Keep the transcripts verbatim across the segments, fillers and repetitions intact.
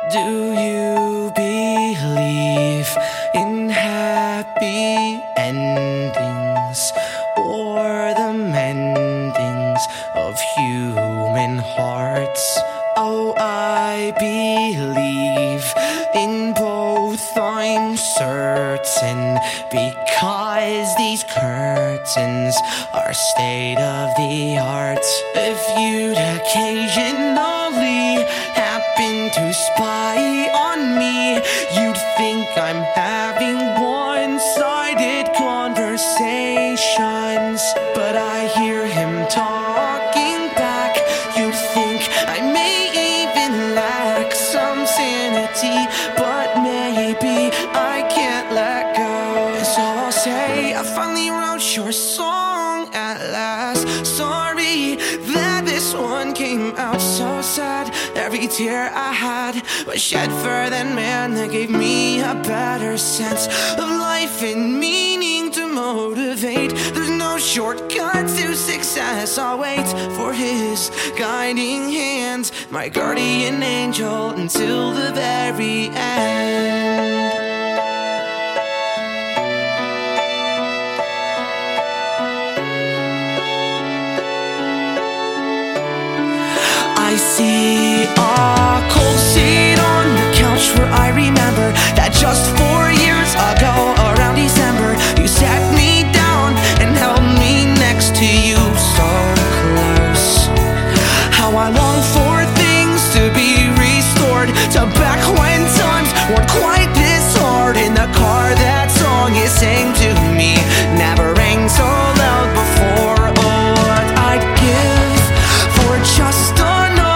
Do you believe in happy endings or the mendings of human hearts? Oh, I believe in both, I'm certain, because these curtains are state of the art. If you'd occasionally happen to spy on me, you'd think I'm having one-sided conversations. But I hear him talking back. You'd think I may even lack some sanity, but maybe I can't let go. So I'll say I finally wrote your song at last. Sorry that this one came out so sad. Every tear I had was shed for that man that gave me a better sense of life and meaning to motivate. There's no shortcut to success. I'll wait for his guiding hands, my guardian angel, until the very end. I see a cold seat on the couch where I remember that just four years ago, around December, you sat me down and held me next to you so close. How I long for things to be restored to back when times weren't quite this hard. In the car, that song you sang to me never rang so loud before. Oh, what I'd give for just a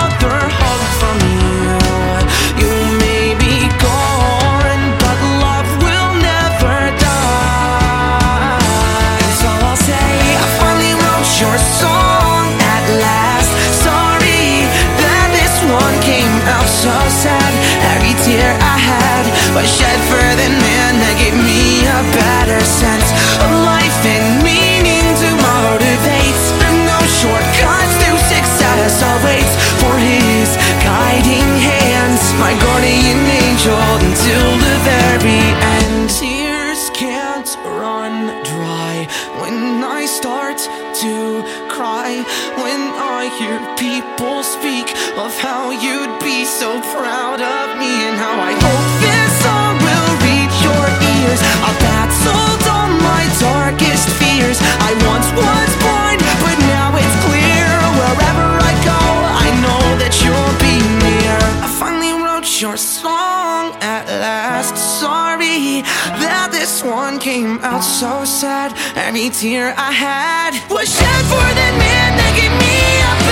so sad. Every tear I had was shed for the man that gave me a better sense of life and meaning to motivate. There's no shortcuts to success. I'll wait for his guiding hands, my guardian angel, until the very end. Tears can't run dry when I start to cry, when I hear people speak of how you'd be so proud of me, and how I hope this song will reach your ears. I've battled all my darkest fears. I once was blind, but now it's clear. Wherever I go, I know that you'll be near. I finally wrote your song at last. Sorry that this one came out so sad. Every tear I had was shed for that man that gave me a